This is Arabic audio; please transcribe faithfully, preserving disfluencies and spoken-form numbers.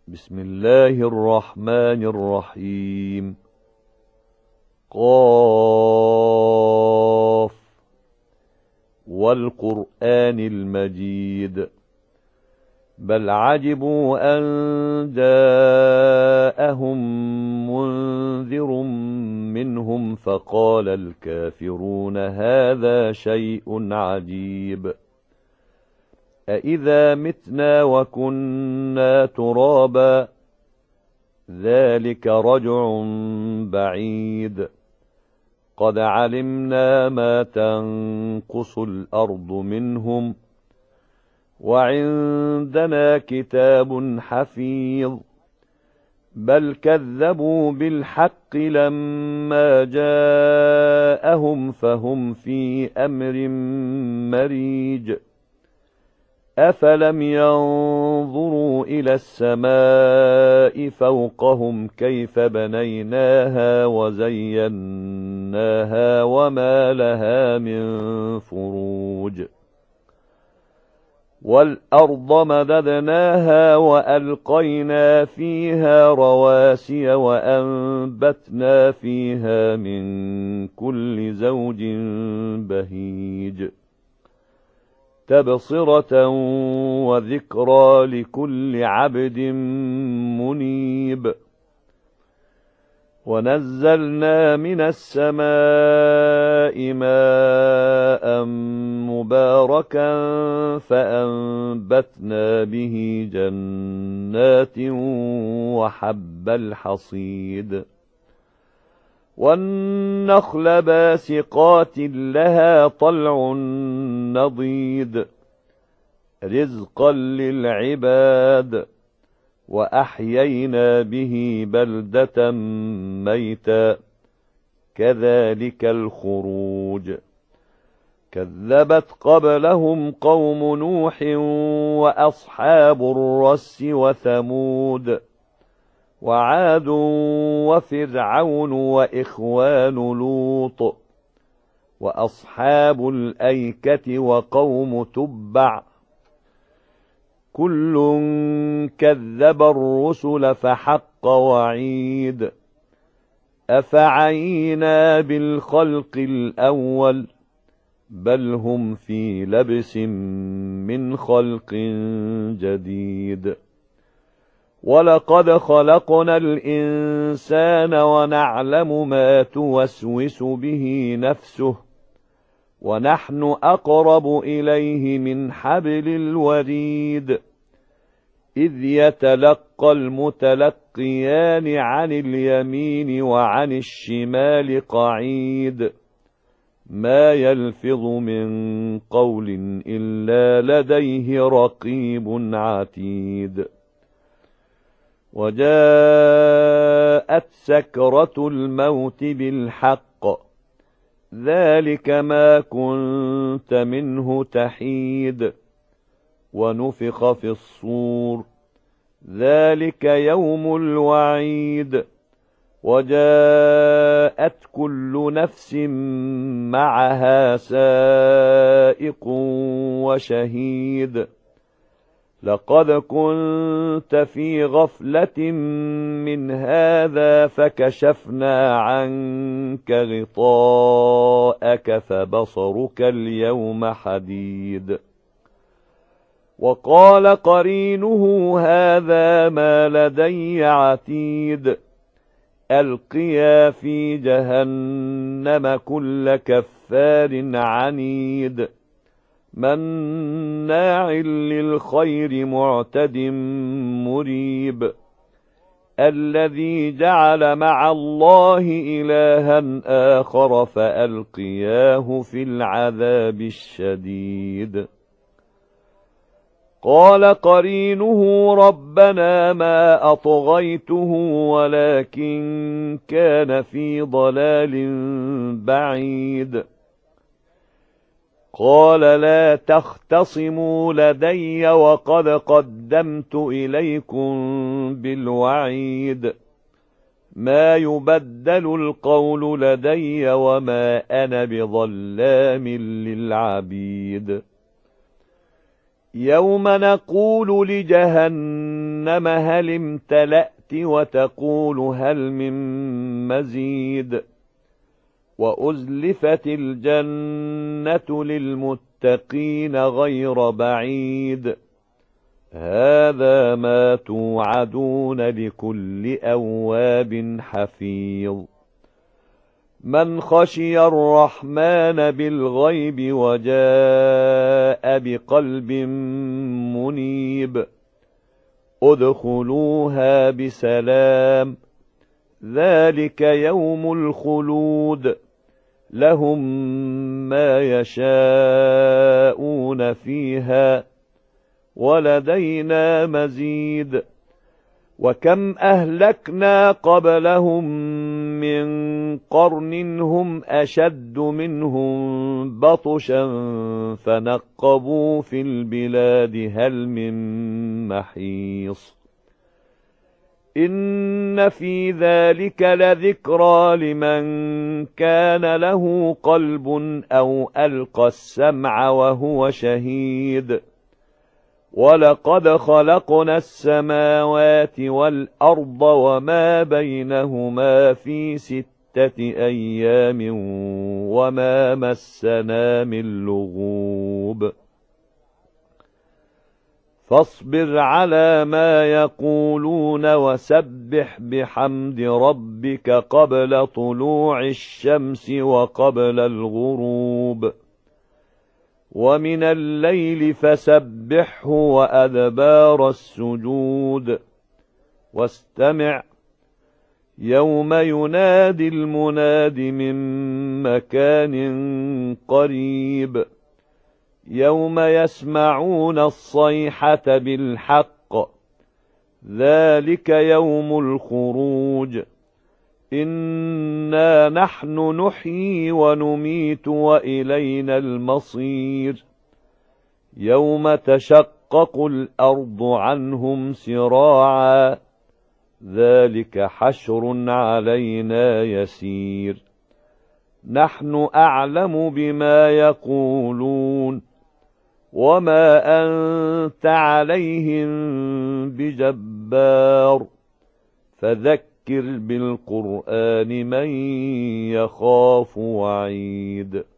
بسم الله الرحمن الرحيم. قاف والقرآن المجيد. بل عجبوا أن جاءهم منذر منهم فقال الكافرون هذا شيء عجيب. أإذا متنا وكنا ترابا ذلك رجع بعيد. قد علمنا ما تنقص الأرض منهم وعندنا كتاب حفيظ. بل كذبوا بالحق لما جاءهم فهم في أمر مريج. أفلم ينظروا إلى السماء فوقهم كيف بنيناها وزيناها وما لها من فروج. والأرض مددناها وألقينا فيها رواسي وأنبتنا فيها من كل زوج بهيج. تبصرة وذكرى لكل عبد منيب. ونزلنا من السماء ماء مباركا فأنبتنا به جنات وحب الحصيد. والنخل باسقات لها طلع نضيد رزقا للعباد. وأحيينا به بلدة ميتا كذلك الخروج. كذبت قبلهم قوم نوح وأصحاب الرس وثمود وعاد وفرعون وإخوان لوط وأصحاب الأيكة وقوم تبع كل كذب الرسل فحق وعيد. أفعينا بالخلق الأول بل هم في لبس من خلق جديد. ولقد خلقنا الإنسان ونعلم ما توسوس به نفسه ونحن أقرب إليه من حبل الوريد. إذ يتلقى المتلقيان عن اليمين وعن الشمال قعيد. ما يلفظ من قول إلا لديه رقيب عتيد. وجاءت سكرة الموت بالحق ذلك ما كنت منه تحيد. ونفخ في الصور ذلك يوم الوعيد. وجاءت كل نفس معها سائق وشهيد. لقد كنت في غفلة من هذا فكشفنا عنك غطاءك فبصرك اليوم حديد. وقال قرينه هذا ما لدي عتيد. ألقيا في جهنم كل كفار عنيد مناع للخير معتد مريب. الذي جعل مع الله إلها آخر فألقياه في العذاب الشديد. قال قرينه ربنا ما أطغيته ولكن كان في ضلال بعيد. قال لا تختصموا لدي وقد قدمت إليكم بالوعيد. ما يبدل القول لدي وما أنا بظلام للعبيد. يوم نقول لجهنم جهنم هل امتلأت وتقول هل من مزيد وأزلفت الجنة للمتقين غير بعيد هذا ما توعدون لكل أواب حفيظ من خشي الرحمن بالغيب وجاء بقلب منيب ادخلوها بسلام ذلك يوم الخلود لهم ما يشاءون فيها ولدينا مزيد وكم أهلكنا قبلهم من قرن هم أشد منهم بطشا فنقبوا في البلاد هل من محيص إن في ذلك لذكرى لمن كان له قلب أو ألقى السمع وهو شهيد ولقد خلقنا السماوات والأرض وما بينهما في ستة أيام وما مسنا من لغوب فاصبر على ما يقولون وسبح بحمد ربك قبل طلوع الشمس وقبل الغروب ومن الليل فسبحه وأدبار السجود واستمع يوم ينادي المناد من مكان قريب يوم يسمعون الصيحة بالحق ذلك يوم الخروج إنا نحن نحيي ونميت وإلينا المصير يوم تشقق الأرض عنهم سراعا ذلك حشر علينا يسير نحن أعلم بما يقولون وما أنت عليهم بجبار فذكر بالقرآن من يخاف وعيد